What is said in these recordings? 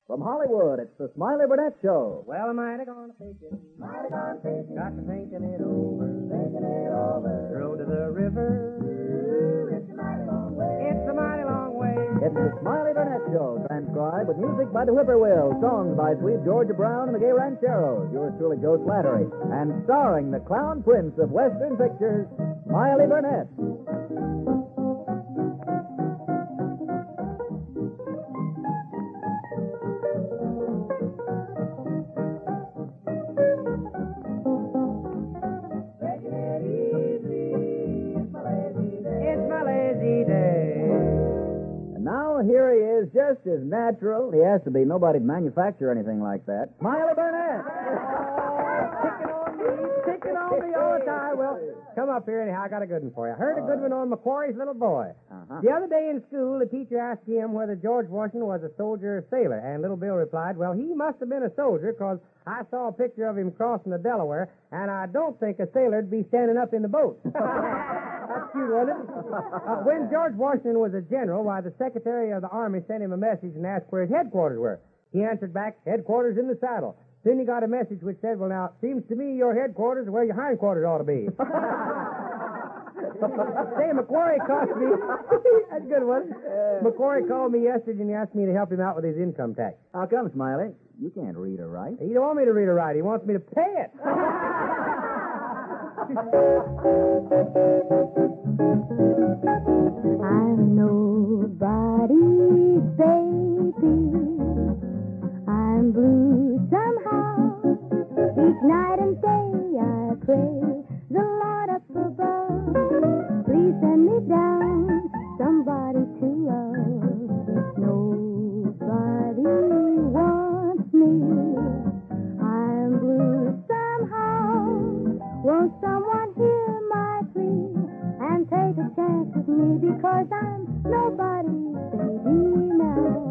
From Hollywood, it's the Smiley Burnett Show. Well, am I gonna take it? Got to thinking it over. The road to the river. It's a mighty long way. It's the Smiley Burnett Show, transcribed with music by the Whippoorwills, songs by Sweet Georgia Brown and the Gay Rancheros, yours truly, Joe Slattery, and starring the Clown Prince of Western Pictures, Smiley Burnett. Here he is, just as natural. He has to be. Nobody'd manufacture anything like that. Smiley Burnett! Picking on me all the time. Well, come up here anyhow. I got a good one for you. I heard a good one on McQuarrie's little boy. The other day in school, the teacher asked him whether George Washington was a soldier or sailor, and little Bill replied, well, he must have been a soldier, because I saw a picture of him crossing the Delaware, and I don't think a sailor'd be standing up in the boat. That's cute, wasn't it? When George Washington was a general, why, the Secretary of the Army sent him a message and asked where his headquarters were. He answered back, headquarters in the saddle. Soon he got a message which said, well, now, it seems to me your headquarters are where your hindquarters ought to be. Say, McQuarrie cost me... That's a good one. McQuarrie called me yesterday and he asked me to help him out with his income tax. How come, Smiley? You can't read or write. He don't want me to read or write. He wants me to pay it. I'm nobody's baby. I'm blue somehow. Each night and day I pray the Lord up above. Please send me down somebody to love. Nobody wants me. I'm blue somehow. Won't someone hear my plea and take a chance with me, because I'm nobody's baby now.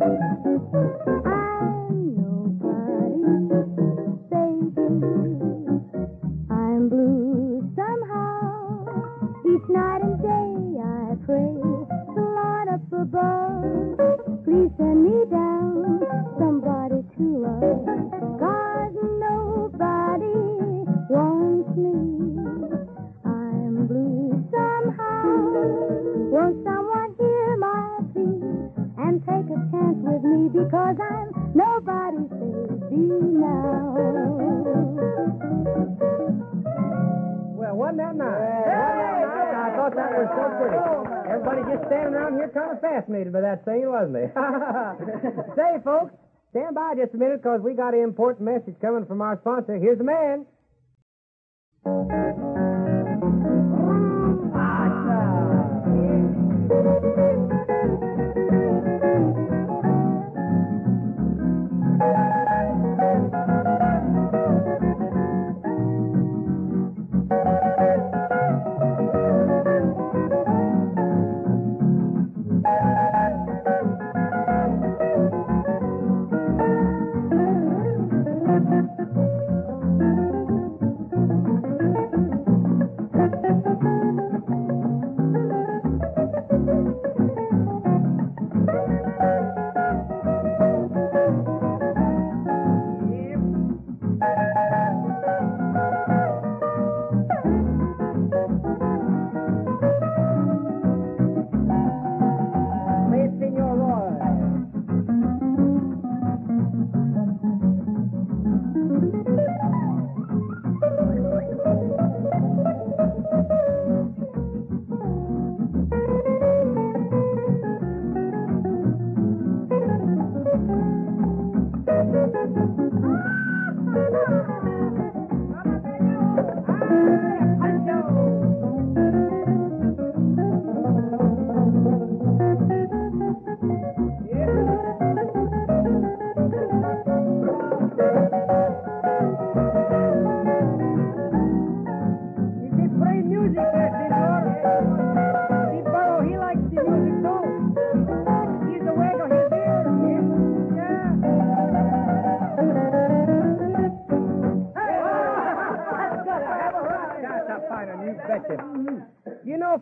I'm nobody's baby. I'm blue somehow. Each night and day I pray the Lord up above. Please send me down somebody to love. God, nobody wants me. I'm blue somehow. Won't someone hear my plea and take a chance with me, because I'm nobody's baby now. Well, wasn't that nice? I thought that was so pretty. Everybody just standing around here kind of fascinated by that singing, wasn't they? Say, folks, stand by just a minute, because we got an important message coming from our sponsor. Here's the man.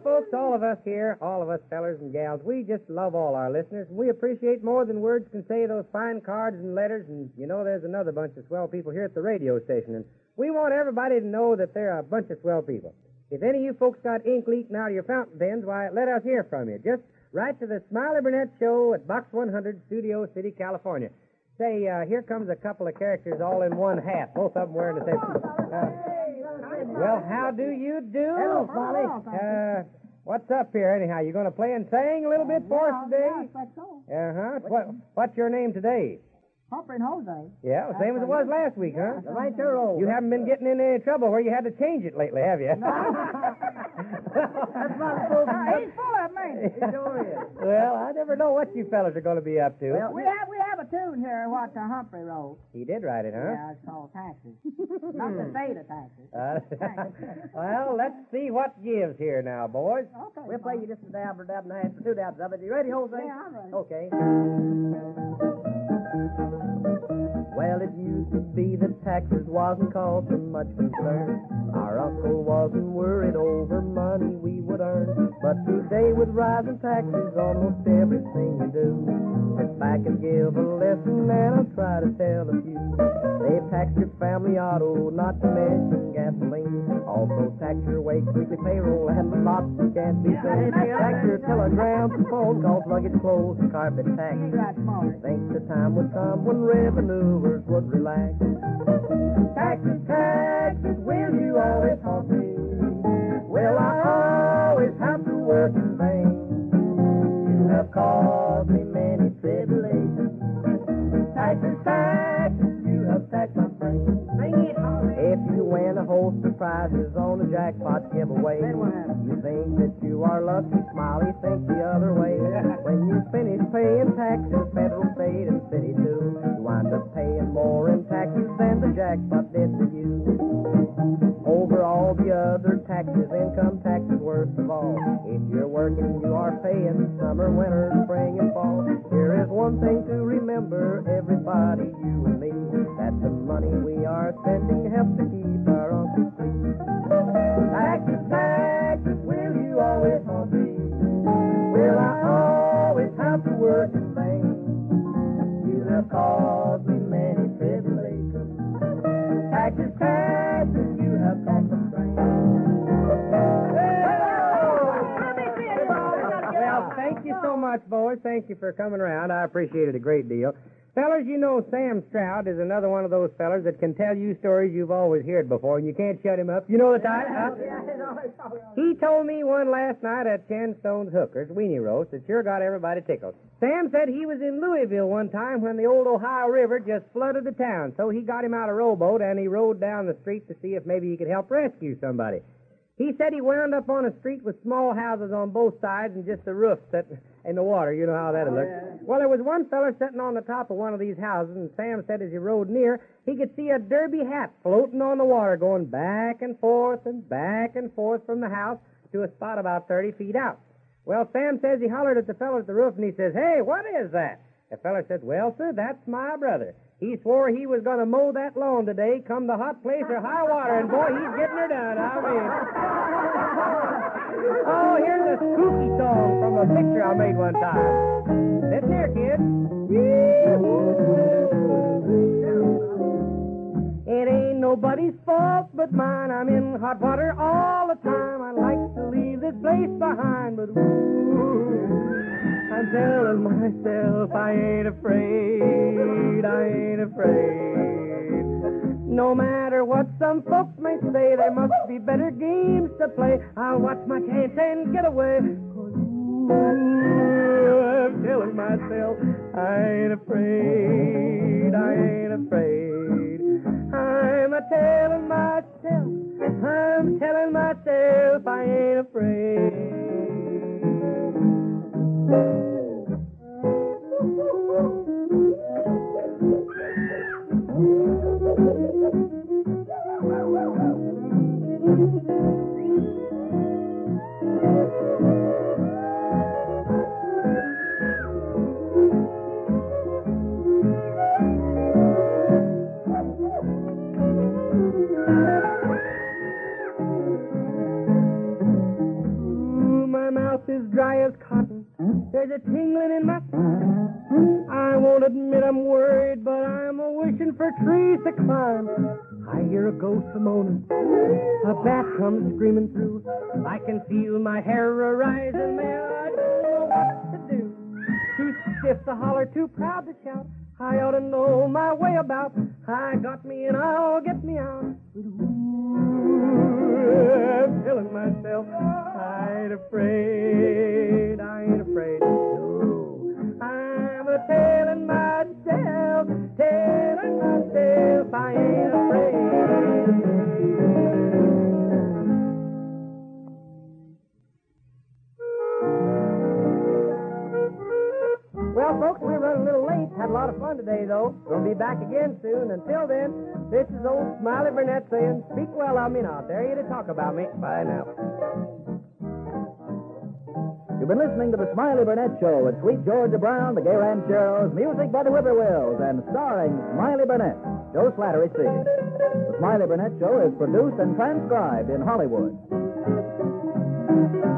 folks, all of us here, all of us fellers and gals, we just love all our listeners, and we appreciate more than words can say those fine cards and letters, and you know there's another bunch of swell people here at the radio station, and we want everybody to know that they're a bunch of swell people. If any of you folks got ink leaking out of your fountain pens, why, let us hear from you. Just write to the Smiley Burnett Show at Box 100, Studio City, California. Say, here comes a couple of characters all in one hat, both of them wearing the same... well, how do you do? Hello, Smiley. What's up here, anyhow? You going to play and sing a little bit for us today? Yeah, I expect so. Uh-huh. What's your name today? Humphrey and Jose. Yeah, the same as it was last week, huh? The ranchero. You haven't been getting in any trouble where you had to change it lately, have you? That's not so. He's full of me. Well, I never know what you fellas are going to be up to. Well, we have a tune here what Humphrey wrote. He did write it, huh? Yeah, it's called Taxes. Not the state of taxes. Well, let's see what gives here now, boys. Okay. We'll play you just a dab or dab and a half or two dabs of it. You ready, Jose? Yeah, I'm ready. Okay. Well, it used to be that taxes wasn't called for much concern. Our uncle wasn't worried over money we would earn. But today, with rising taxes, almost everything we do. Sit back and give a lesson, and I'll try to tell a few. They've taxed your family auto, not to mention gasoline. Also tax your wage, weekly payroll, and the lots that can't be seen. Tax your telegrams and phone calls, luggage, clothes, and carpet tax. Think the time would come when revenuers would relax. Taxes, taxes, will you always haunt me? Will I always have to work in vain? You have caused me many tribulations. Taxes, taxes, you have taxed my brain. If you win a host of prizes on the jackpot giveaway, you think that you are lucky, Smiley, think the other way. When you finish paying taxes, federal, state, and city too, you wind up paying more in taxes than the jackpot did to you. Over all the other taxes, income tax is worst of all. If you're working, you are paying summer, winter, spring, and fall. Here is one thing to remember, everybody, you and me, that the money we are spending helps to keep our uncles free. Taxes, taxes, will you always haunt me? Will I always have to work in vain? You have caused me many tribulations. Taxes, taxes, you have taxed the brain. Well, thank you so much, boys. Thank you for coming around. I appreciate it a great deal. Fellers, you know Sam Stroud is another one of those fellers that can tell you stories you've always heard before, and you can't shut him up. You know the type, huh? He told me one last night at Ken Stone's Hookers, Weenie Roast, that sure got everybody tickled. Sam said he was in Louisville one time when the old Ohio River just flooded the town, so he got him out a rowboat and he rowed down the street to see if maybe he could help rescue somebody. He said he wound up on a street with small houses on both sides and just the roof set in the water. You know how that looks. Well, there was one fella sitting on the top of one of these houses, and Sam said as he rode near, he could see a derby hat floating on the water, going back and forth from the house to a spot about 30 feet out. Well, Sam says he hollered at the fella at the roof, and he says, "Hey, what is that?" The fella said, "Well, sir, that's my brother. He swore he was going to mow that lawn today, come the hot place or high water, and boy, he's getting her done, I mean." Oh, here's a spooky song from a picture I made one time. Listen here, kids. It ain't nobody's fault but mine. I'm in hot water all the time. I like to leave this place behind, but I'm telling myself I ain't afraid, I ain't afraid. No matter what some folks may say, there must be better games to play. I'll watch my chance and get away. I'm telling myself I ain't afraid, I ain't afraid. I'm telling myself I ain't afraid. wishing for trees to climb. I hear a ghost a-moaning, a bat comes screaming through. I can feel my hair arise and man, I don't know what to do. Too stiff to holler, too proud to shout. I ought to know my way about. I got me and I'll get me out. Ooh, I'm telling myself I ain't afraid. No, I'm a-telling myself I ain't afraid. Well, folks, we're running a little late. Had a lot of fun today, though. Gonna be back again soon. Until then, this is old Smiley Burnett saying, speak well of me, and I'll dare you to talk about me. Bye now. You've been listening to the Smiley Burnett Show with Sweet Georgia Brown, the Gay Rancheros, music by the Whippoorwills, and starring Smiley Burnett. Joe Slattery speaking. The Smiley Burnett Show is produced and transcribed in Hollywood.